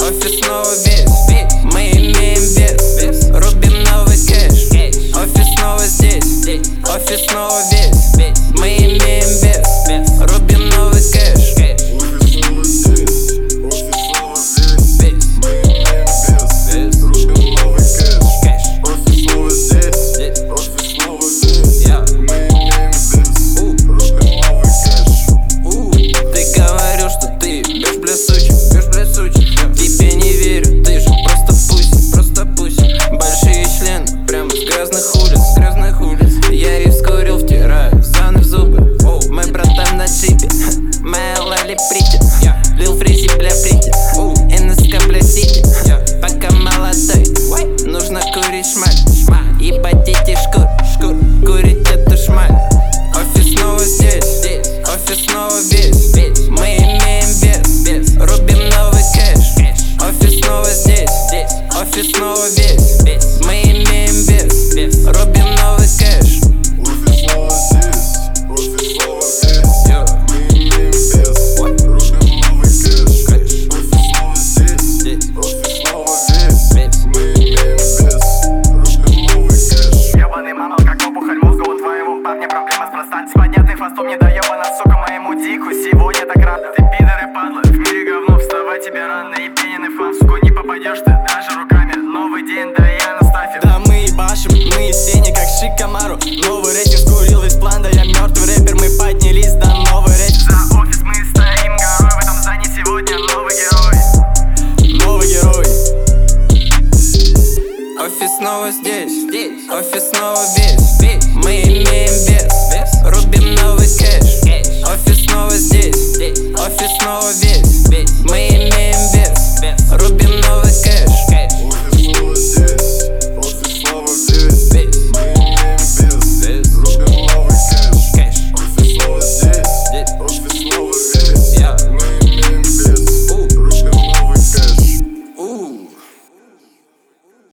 Офис снова весь, мы имеем вес, рубим новый кэш. Офис снова здесь, офис снова весь, мы имеем вес, рубим новый кэш. Офис снова здесь, офис снова здесь, мы имеем вес, рубим новый кэш. Офис снова здесь, офис снова здесь, мы имеем вес, рубим новый кэш. Ты говорил, что ты бьешь, бля, сучек, тебе не верю, ты же просто пусть. Большие члены, прямо с грязных улиц. Я их скурил, втираю заны в зубы. Мой братан на джипе, моя лали притя. Лил фризи, бля, притя, НСК, бля, сити. Пока молодой, нужно курить шмаль, ебать эти шкур, курить эту шмаль. Офис снова здесь, офис снова весь, мы имеем вес, рубим новый кэш. Офис снова здесь, офис снова весь, мы имеем вес, рубим новый кэш. Офис снова здесь, офис снова здесь, мы имеем вес, рубим новый кэш. Офис снова здесь, офис снова весь, мы имеем вес, рубим новый кэш. Ебаный мамал, как опухоль мозга у твоего парня, проблема с простатой. С поднятым хвостом не доебана, сука, моему дику. Сегодня так рада, ты пидор и падла. В мире говно, вставай тебе рано. И пененный фан, сука, не попадешь ты даже руками. Новый день, да я на стафе. Да мы ебашим, мы из тени, как Шикамару. Новый рейтинг скурил весь план, да я мертвый рэпер. Мы поднялись до новый рейтинг. За офис мы стоим горой, в этом здании сегодня новый герой. Новый герой. Офис снова здесь, офис снова